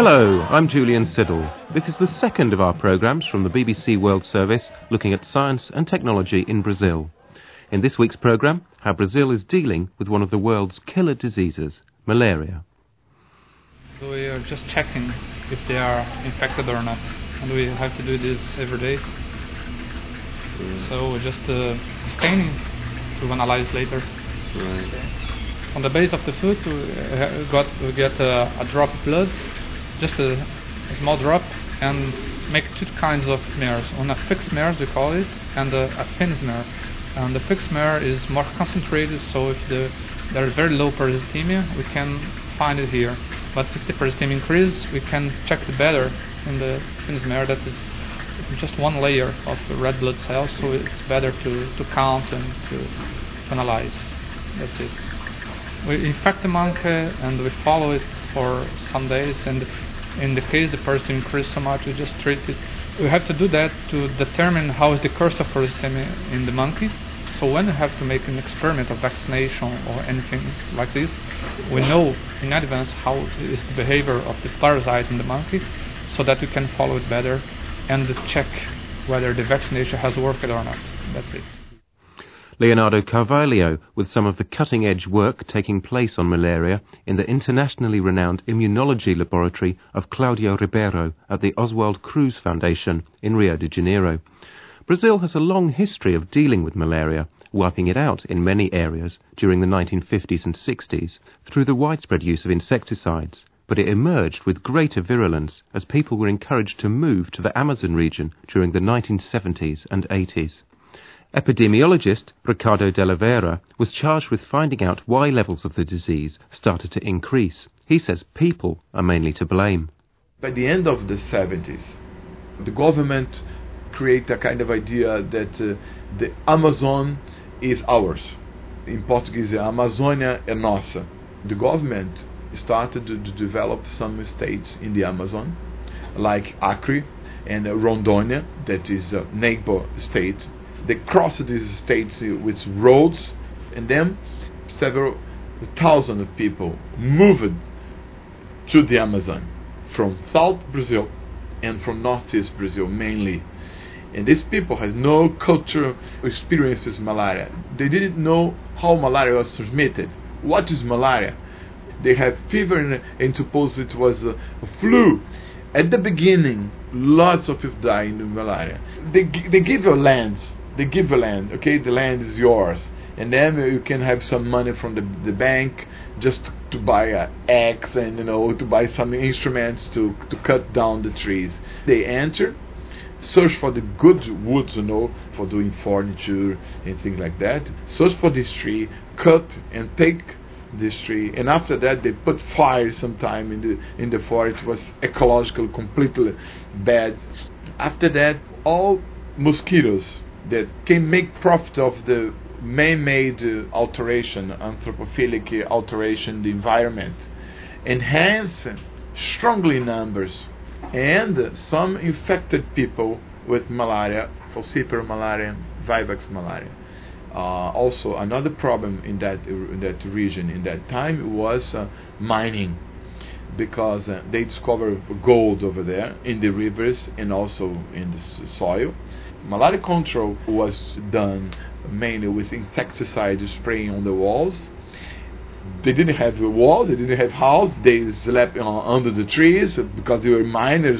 Hello, I'm Julian Siddle. This is the second of our programmes from the BBC World Service looking at science and technology in Brazil. In this week's programme, how Brazil is dealing with one of the world's killer diseases, malaria. So we are just checking if they are infected or not, and we have to do this every day. So we're just staining to analyze later. Right. On the base of the foot, we get a drop of blood, just a small drop, and make two kinds of smears. On a thick smear, we call it, and a thin smear. And the thick smear is more concentrated, so if there is very low peristhemia, we can find it here. But if the peristhemia increases, we can check it better in the thin smear. That is just one layer of red blood cells, so it's better to count and to analyze. That's it. We infect the monkey and we follow it for some days, and in the case the person increased so much, we just treat it. We have to do that to determine how is the course of peristhemia in the monkey. So when we have to make an experiment of vaccination or anything like this, we know in advance how is the behavior of the parasite in the monkey, so that we can follow it better and check whether the vaccination has worked or not. That's it. Leonardo Carvalho with some of the cutting-edge work taking place on malaria in the internationally renowned immunology laboratory of Claudio Ribeiro at the Oswald Cruz Foundation in Rio de Janeiro. Brazil has a long history of dealing with malaria, wiping it out in many areas during the 1950s and 60s through the widespread use of insecticides, but it emerged with greater virulence as people were encouraged to move to the Amazon region during the 1970s and 80s. Epidemiologist Ricardo Della Vera was charged with finding out why levels of the disease started to increase. He says people are mainly to blame. By the end of the 70s, the government created a kind of idea that the Amazon is ours. In Portuguese, a Amazônia é nossa. The government started to develop some states in the Amazon, like Acre and Rondônia, that is a neighbor state. They crossed these states with roads, and then several thousand of people moved to the Amazon from South Brazil and from Northeast Brazil mainly. And these people had no cultural experience with malaria. They didn't know how malaria was transmitted. What is malaria? They have fever and suppose it was a flu. At the beginning, lots of people die in malaria. They give you lands. They give a land, okay, the land is yours, and then you can have some money from the bank just to buy an axe and to buy some instruments to cut down the trees. They enter, search for the good woods, for doing furniture and things like that. Search for this tree, cut and take this tree, and after that they put fire sometime in the forest. It was ecological, completely bad. After that, all mosquitoes that can make profit of the man-made alteration, anthropophilic alteration in the environment, enhance strongly numbers, and some infected people with malaria, falciparum malaria, vivax malaria. Also, another problem in that region in that time was mining, because they discovered gold over there in the rivers and also in the soil. Malaria control was done mainly with insecticide spraying on the walls. They didn't have walls, they didn't have houses, they slept under the trees because they were miners,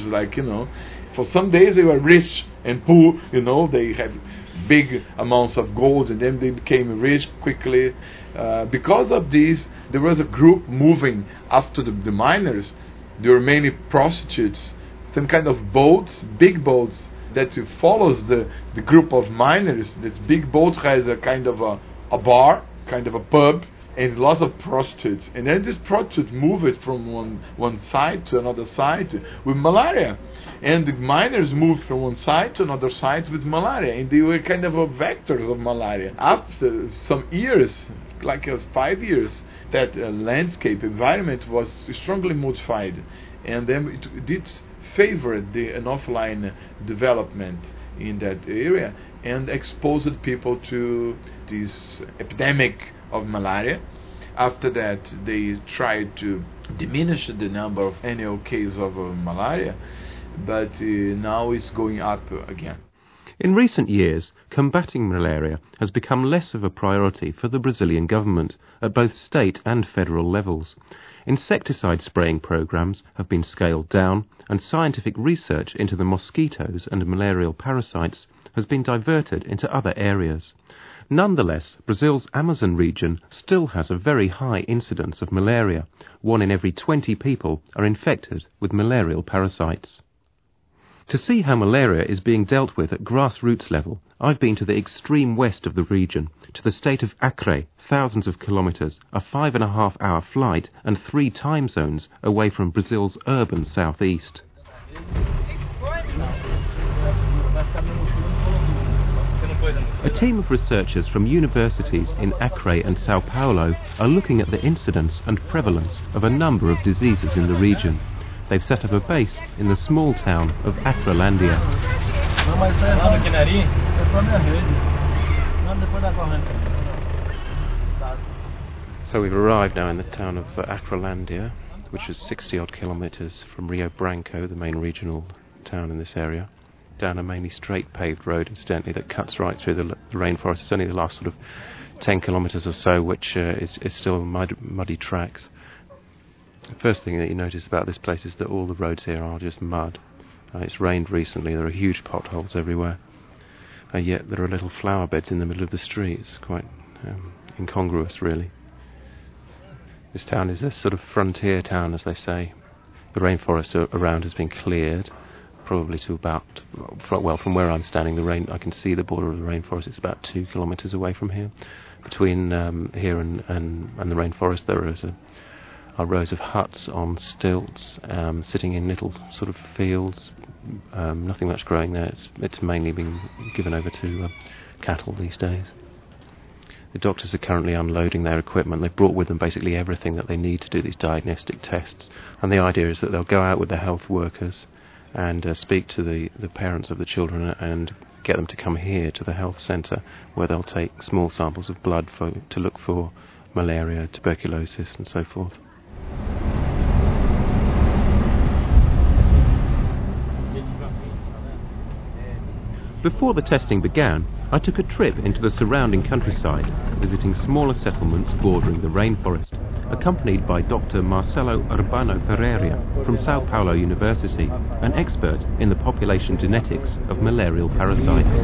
For some days they were rich and poor, they had big amounts of gold, and then they became rich quickly. Because of this, there was a group moving after the miners. There were many prostitutes, some kind of boats, big boats, that follows the group of miners. This big boat has a kind of a bar, kind of a pub, and lots of prostitutes. And then this prostitute moved from one side to another side with malaria. And the miners moved from one side to another side with malaria. And they were kind of vectors of malaria. After some years, 5 years, that landscape environment was strongly modified. And then it did favor the offline development in that area and exposed people to this epidemic of malaria. After that, they tried to diminish the number of annual cases of malaria, but now it's going up again. In recent years, combating malaria has become less of a priority for the Brazilian government at both state and federal levels. Insecticide spraying programs have been scaled down, and scientific research into the mosquitoes and malarial parasites has been diverted into other areas. Nonetheless, Brazil's Amazon region still has a very high incidence of malaria. 1 in every 20 people are infected with malarial parasites. To see how malaria is being dealt with at grassroots level, I've been to the extreme west of the region, to the state of Acre, thousands of kilometres, a 5.5-hour flight and 3 time zones away from Brazil's urban southeast. A team of researchers from universities in Acre and Sao Paulo are looking at the incidence and prevalence of a number of diseases in the region. They've set up a base in the small town of Acrolândia. So we've arrived now in the town of Acrolândia, which is 60-odd kilometres from Rio Branco, the main regional town in this area, down a mainly straight paved road, incidentally, that cuts right through the rainforest. It's only the last sort of 10 kilometres or so, which is still muddy tracks. The first thing that you notice about this place is that all the roads here are just mud. It's rained recently, there are huge potholes everywhere, yet there are little flower beds in the middle of the street. It's quite incongruous, really. This town is a sort of frontier town, as they say. The rainforest around has been cleared, probably to about, well, from where I'm standing, I can see the border of the rainforest. It's about 2 kilometres away from here. Between here and the rainforest, there are rows of huts on stilts, sitting in little sort of fields. Nothing much growing there. It's mainly been given over to cattle these days. The doctors are currently unloading their equipment. They've brought with them basically everything that they need to do these diagnostic tests. And the idea is that they'll go out with the health workers and speak to the parents of the children and get them to come here to the health centre, where they'll take small samples of blood to look for malaria, tuberculosis and so forth. Before the testing began, I took a trip into the surrounding countryside, visiting smaller settlements bordering the rainforest, accompanied by Dr. Marcelo Urbano Pereira from Sao Paulo University, an expert in the population genetics of malarial parasites.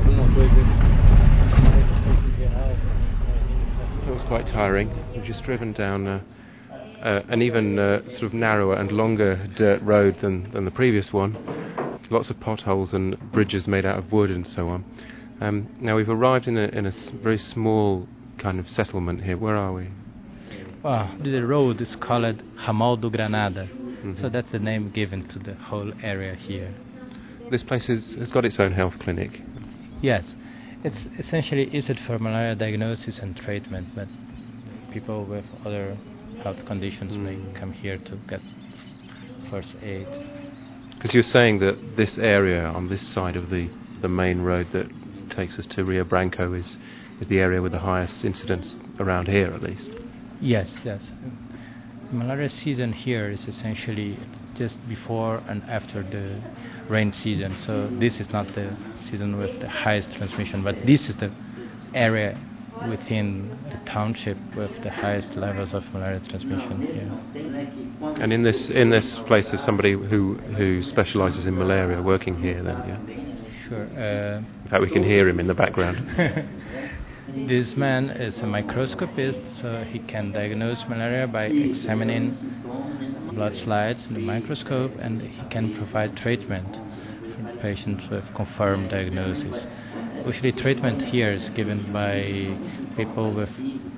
It was quite tiring. We've just driven down an even sort of narrower and longer dirt road than the previous one. Lots of potholes and bridges made out of wood and so on. Now we've arrived in a very small kind of settlement here. Where are we? The road is called Ramal do Granada, so that's the name given to the whole area here. This place has got its own health clinic. Yes, it's essentially used for malaria diagnosis and treatment, but people with other health conditions may come here to get first aid. Because you're saying that this area on this side of the main road that takes us to Rio Branco is the area with the highest incidence around here, at least. Yes. Malaria season here is essentially just before and after the rain season. So this is not the season with the highest transmission, but this is the area within the township with the highest levels of malaria transmission here. And in this place is somebody who specialises in malaria working here then, yeah? Sure. In fact, we can hear him in the background. This man is a microscopist, so he can diagnose malaria by examining blood slides in the microscope, and he can provide treatment for patients with confirmed diagnosis. Usually treatment here is given by people with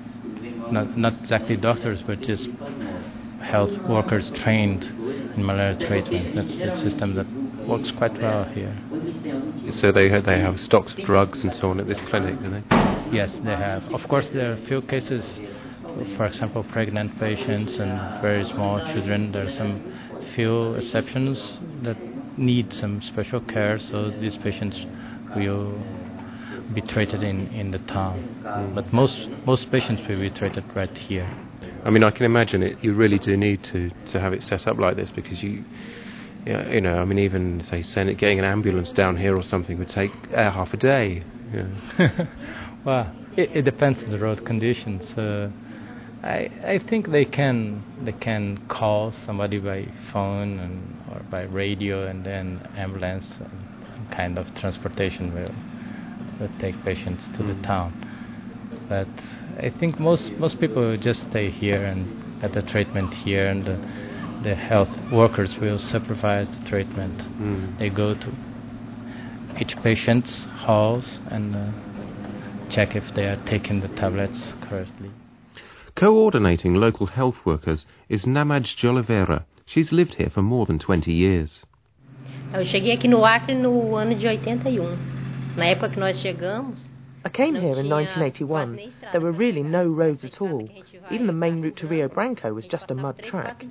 not exactly doctors, but just health workers trained in malaria treatment. That's the system that works quite well here. So they have stocks of drugs and so on at this clinic, do they? Yes, they have. Of course, there are a few cases, for example, pregnant patients and very small children. There are some few exceptions that need some special care, so these patients will be treated in the town. But most patients will be treated right here. I mean, I can imagine it. You really do need to have it set up like this because you know, I mean, even say getting an ambulance down here or something would take half a day. Yeah. Well, it depends on the road conditions. I think they can call somebody by phone or by radio, and then ambulance and some kind of transportation will take patients to the town. But I think most people just stay here and get the treatment here, and the health workers will supervise the treatment. They go to each patient's house and check if they are taking the tablets correctly. Coordinating local health workers is Namaj de Oliveira. She's lived here for more than 20 years. Eu cheguei aqui no Acre no ano de 81. Na época que nós chegamos, I came here in 1981. There were really no roads at all. Even the main route to Rio Branco was just a mud track.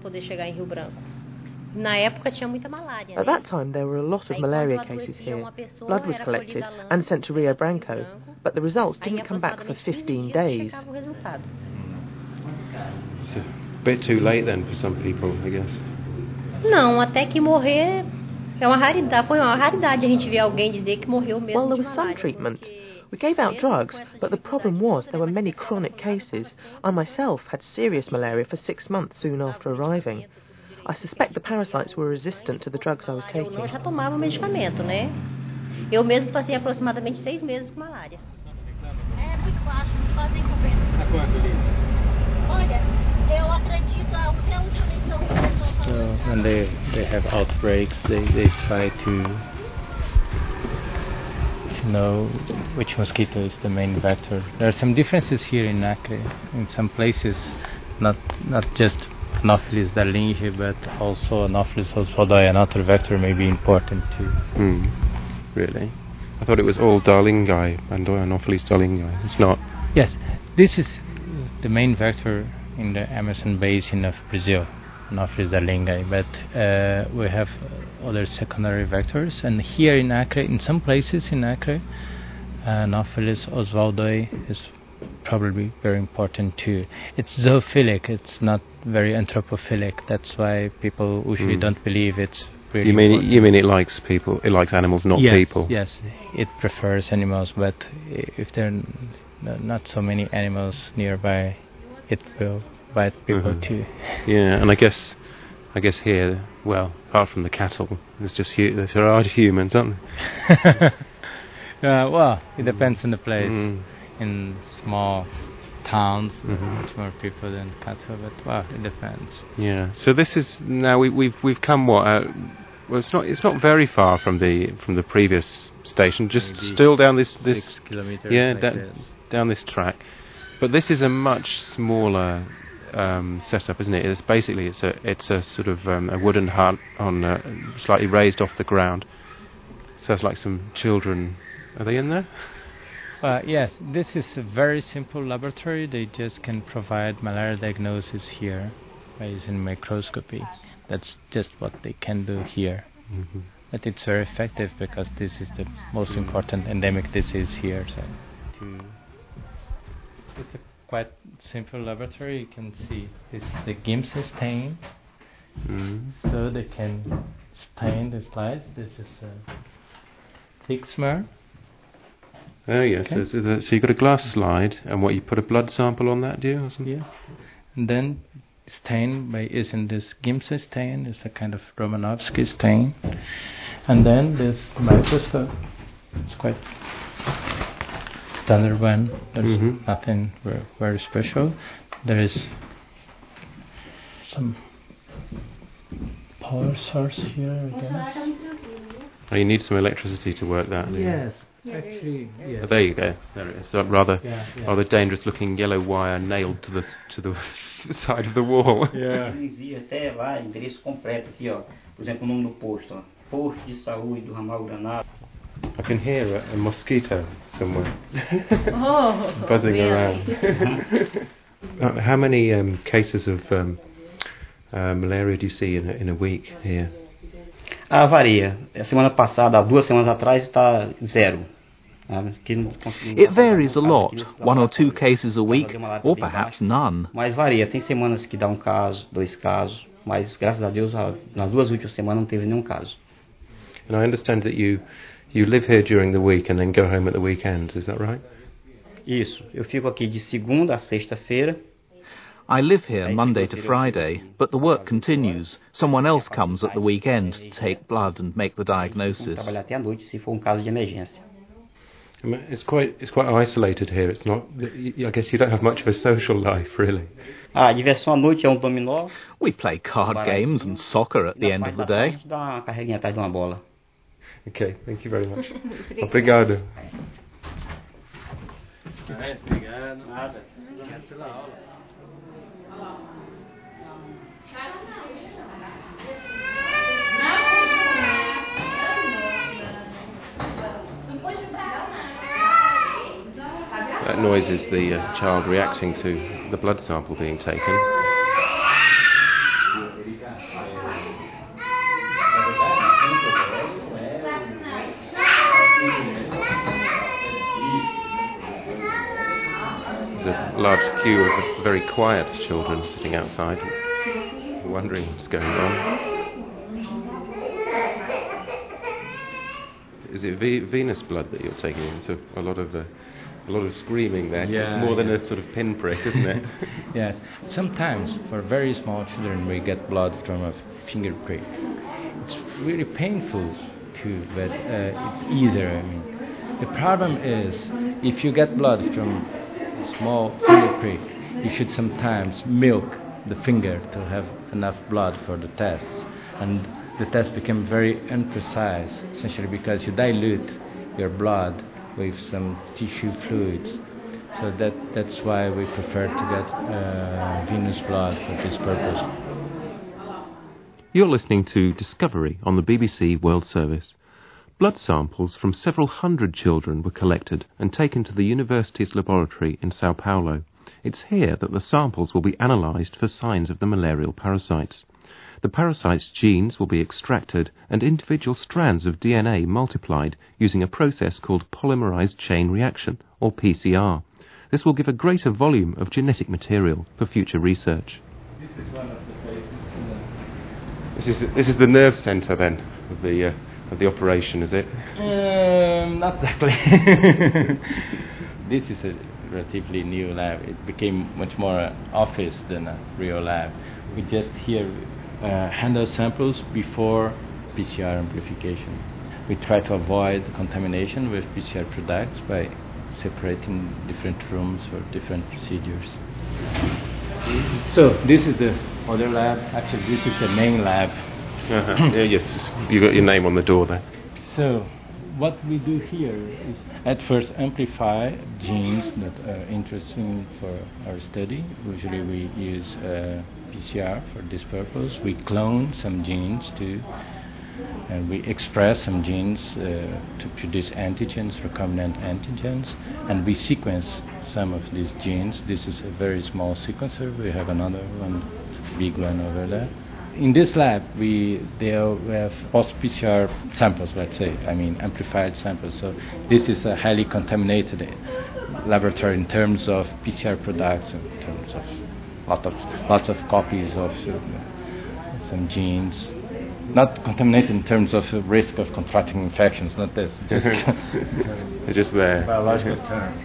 At that time, there were a lot of malaria cases here. Blood was collected and sent to Rio Branco, but the results didn't come back for 15 days. It's a bit too late then for some people, I guess. Não, até que morrer é uma raridade. Foi uma raridade a gente ver alguém dizer que morreu mesmo. Well, there was some treatment. We gave out drugs, but the problem was there were many chronic cases. I myself had serious malaria for 6 months soon after arriving. I suspect the parasites were resistant to the drugs I was taking. Eu já tomava medicamento, né? Eu mesmo passei aproximadamente 6 meses com malária. É muito fácil, fazem comer. A quanto ali? Olha, eu acredito a última So when they have outbreaks, they try to know which mosquito is the main vector. There are some differences here in Acre. In some places, not just Anopheles darlingi, but also Anopheles oswaldii, another vector may be important too. Really? I thought it was all darlingi and Anopheles darlingi. It's not. Yes, this is the main vector in the Amazon basin of Brazil, Anopheles darlingi, but we have other secondary vectors, and here in Acre, in some places in Acre, Anopheles oswaldii is probably very important too. It's zoophilic, it's not very anthropophilic. That's why people usually don't believe it's really important. You mean it likes people? It likes animals, not people? Yes, it prefers animals, but if there are not so many animals nearby, it will bite people too. Yeah, and I guess here, well, apart from the cattle, there are humans, aren't there? Well, it depends on the place. In small towns, much more people than cattle, but well, it depends. Yeah. So this is now we've come what? Well, it's not very far from the previous station. Just maybe still down this 6 kilometers. Yeah, down this track. But this is a much smaller setup, isn't it? It's basically it's a sort of a wooden hut on slightly raised off the ground. So it's like some children. Are they in there? Yes, this is a very simple laboratory. They just can provide malaria diagnosis here by using microscopy. That's just what they can do here. But it's very effective because this is the most important endemic disease here. So it's a quite simple laboratory. You can see this the Giemsa stain. So they can stain the slides. This is a thick smear. Oh yes, okay. So you got a glass slide, and what, you put a blood sample on that, do you, or something? Yeah. And then stain by using this Giemsa stain, it's a kind of Romanovsky stain. And then this microscope, it's quite standard one. There's nothing very special. There is some power source here, I guess. Oh, you need some electricity to work that, do you? Yes. Actually, yes. Oh, there you go. There it is. So rather dangerous-looking yellow wire nailed to the side of the wall. Yeah. Até lá, endereço completo aqui, ó. Por exemplo, o nome do posto, ó. Posto de saúde do ramal Granada. I can hear a mosquito somewhere buzzing around. How many cases of malaria do you see in a week here? Varia. A semana passada, 2 semanas atrás, está 0. It varies a lot, 1 or 2 cases a week, or perhaps none. Mas varia, tem semanas que dá um caso, 2 casos, mas graças a Deus nas 2 últimas semanas não teve nenhum caso. And I understand that you live here during the week and then go home at the weekends, is that right? Isso, eu fico aqui de segunda a sexta-feira. I live here Monday to Friday, but the work continues. Someone else comes at the weekend to take blood and make the diagnosis. Trabalhar até à noite se for um caso de emergência. It's quite isolated here. It's not. I guess you don't have much of a social life, really. A diversão à noite é um dominó. We play card games and soccer at the end of the day. Dá uma carreguinha atrás de uma bola. Okay, thank you very much. Obrigado. That noise is the child reacting to the blood sample being taken. There's a large queue of very quiet children sitting outside, wondering what's going on. Is it venous blood that you're taking in? So a lot of screaming there. Yeah, so it's more than a sort of pinprick, isn't it? Yes. Sometimes for very small children we get blood from a finger prick. It's really painful too, but it's easier. I mean, the problem is if you get blood from a small finger prick, you should sometimes milk the finger to have enough blood for the tests, and the tests become very imprecise, essentially because you dilute your blood with some tissue fluids. So that's why we prefer to get venous blood for this purpose. You're listening to Discovery on the BBC World Service. Blood samples from several hundred children were collected and taken to the university's laboratory in Sao Paulo. It's here that the samples will be analysed for signs of the malarial parasites. The parasite's genes will be extracted and individual strands of DNA multiplied using a process called polymerized chain reaction, or PCR. This will give a greater volume of genetic material for future research. This is one of the places. This is the nerve centre then of the operation, is it? Not exactly. This is a relatively new lab. It became much more an office than a real lab. We just here handle samples before PCR amplification. We try to avoid contamination with PCR products by separating different rooms for different procedures. So this is the other lab. Actually, this is the main lab. Yes, you got your name on the door there. So what we do here is at first amplify genes that are interesting for our study. Usually we use PCR for this purpose. We clone some genes too, and we express some genes to produce antigens, recombinant antigens, and we sequence some of these genes. This is a very small sequencer. We have another one, big one over there. In this lab, we have post-PCR samples, let's say, amplified samples. So this is a highly contaminated laboratory in terms of PCR products, in terms of lots of copies of some genes. Not contaminated in terms of risk of contracting infections, not this. Just they're just there. Biological terms.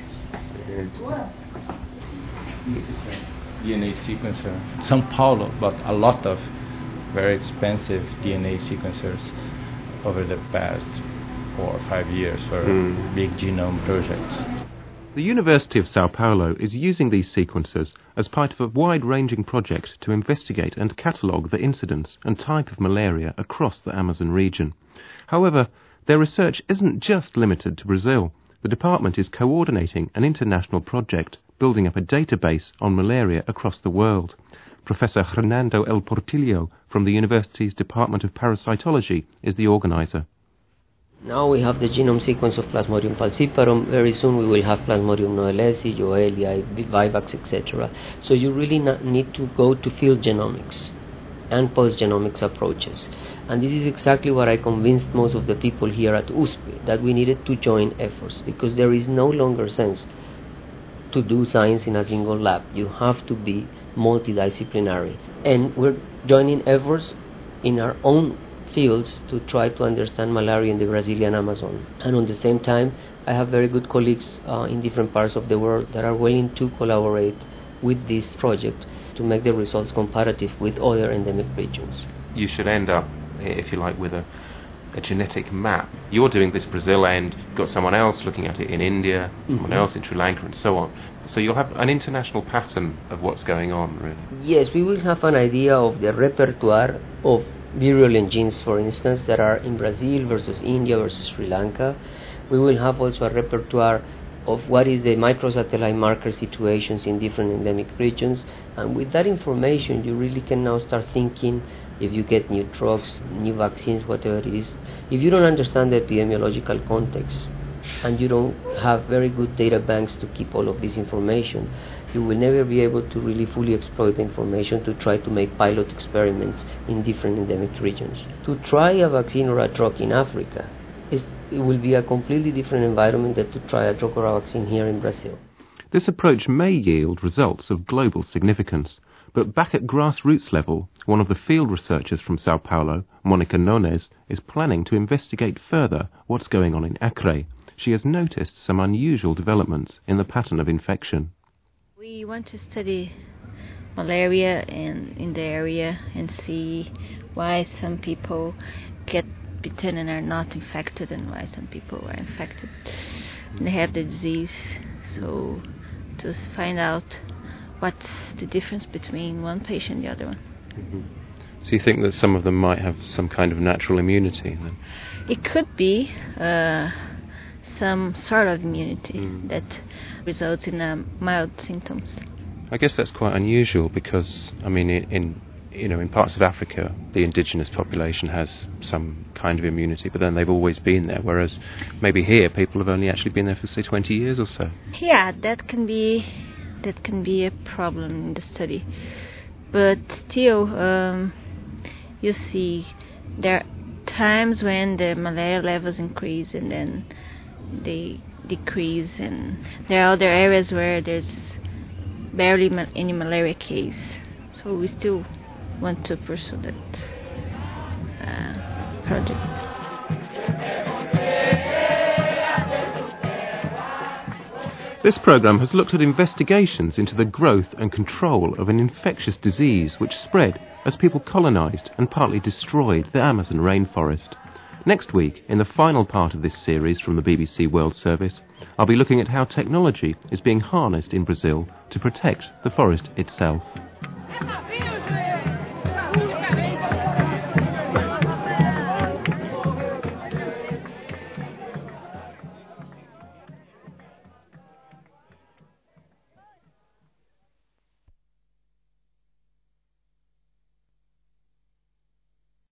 This is a DNA sequencer. São Paulo bought a lot of very expensive DNA sequencers over the past 4 or 5 years for big genome projects. The University of Sao Paulo is using these sequencers as part of a wide-ranging project to investigate and catalogue the incidence and type of malaria across the Amazon region. However, their research isn't just limited to Brazil. The department is coordinating an international project building up a database on malaria across the world. Professor Hernando El Portillo from the university's Department of Parasitology is the organizer. Now we have the genome sequence of Plasmodium falciparum. Very soon we will have Plasmodium noelesi, Joellia, Vivax, etc. So you really need to go to field genomics. and post-genomics approaches. And this is exactly what I convinced most of the people here at USP, that we needed to join efforts, because there is no longer sense to do science in a single lab. You have to be multidisciplinary. And we're joining efforts in our own fields to try to understand malaria in the Brazilian Amazon. And at the same time, I have very good colleagues in different parts of the world that are willing to collaborate with this project to make the results comparative with other endemic regions. You should end up, if you like, with a genetic map. You're doing this Brazil end, you've got someone else looking at it in India, someone else in Sri Lanka, and so on. So you'll have an international pattern of what's going on, really. Yes, we will have an idea of the repertoire of virulent genes, for instance, that are in Brazil versus India versus Sri Lanka. We will have also a repertoire of what is the microsatellite marker situations in different endemic regions, and with that information you really can now start thinking, if you get new drugs, new vaccines, whatever it is, if you don't understand the epidemiological context and you don't have very good data banks to keep all of this information, you will never be able to really fully exploit the information to try to make pilot experiments in different endemic regions. To try a vaccine or a drug in Africa, it will be a completely different environment than to try a drug or a vaccine here in Brazil. This approach may yield results of global significance, but back at grassroots level, one of the field researchers from Sao Paulo, Monica Nunes, is planning to investigate further what's going on in Acre. She has noticed some unusual developments in the pattern of infection. We want to study malaria in the area and see why some people get bitten and are not infected, and why some people are infected and they have the disease. So to find out what's the difference between one patient and the other one. So you think that some of them might have some kind of natural immunity then? It could be some sort of immunity that results in mild symptoms. I guess that's quite unusual because, I mean, in parts of Africa, the indigenous population has some kind of immunity, but then they've always been there, whereas maybe here people have only actually been there for, say, 20 years or so. Yeah, that can be a problem in the study. But still, you see, there are times when the malaria levels increase and then they decrease, and there are other areas where there's barely any malaria case. So we still want to pursue that project. This programme has looked at investigations into the growth and control of an infectious disease which spread as people colonised and partly destroyed the Amazon rainforest. Next week, in the final part of this series from the BBC World Service, I'll be looking at how technology is being harnessed in Brazil to protect the forest itself.